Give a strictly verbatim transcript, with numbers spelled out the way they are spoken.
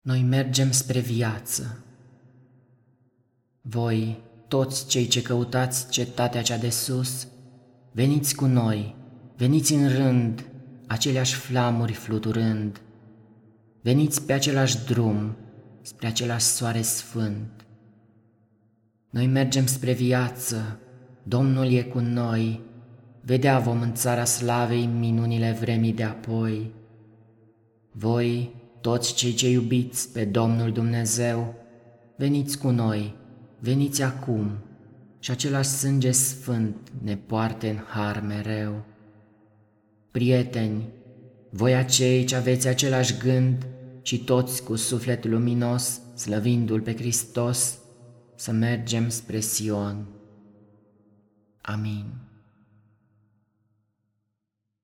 Noi mergem spre viață. Voi, toți cei ce căutați cetatea cea de sus, veniți cu noi, veniți în rând, aceleași flamuri fluturând. Veniți pe același drum, spre același soare sfânt. Noi mergem spre viață, Domnul e cu noi, vedea vom în țara slavei minunile vremii de apoi. Voi, toți cei ce iubiți pe Domnul Dumnezeu, veniți cu noi, veniți acum, și același sânge sfânt ne poarte în har mereu. Prieteni, voi acei ce aveți același gând și toți cu suflet luminos, slăvindu-L pe Hristos, să mergem spre Sion. Amin.